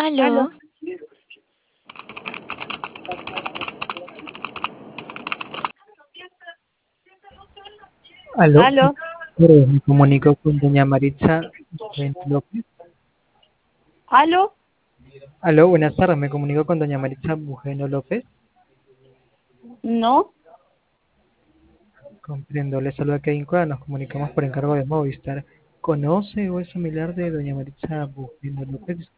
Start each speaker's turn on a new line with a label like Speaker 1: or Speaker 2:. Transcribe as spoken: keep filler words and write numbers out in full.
Speaker 1: Aló.
Speaker 2: Aló.
Speaker 3: Aló,
Speaker 2: Aló.
Speaker 3: eh, me comunico con doña Maritza Bueno López.
Speaker 2: Aló.
Speaker 3: Aló, buenas tardes, me comunico con doña Maritza Bujeno López.
Speaker 2: No.
Speaker 3: Comprendo, le saluda Kevin Cuadra, nos comunicamos por encargo de Movistar. ¿Conoce o es familiar de doña Maritza Bujeno López?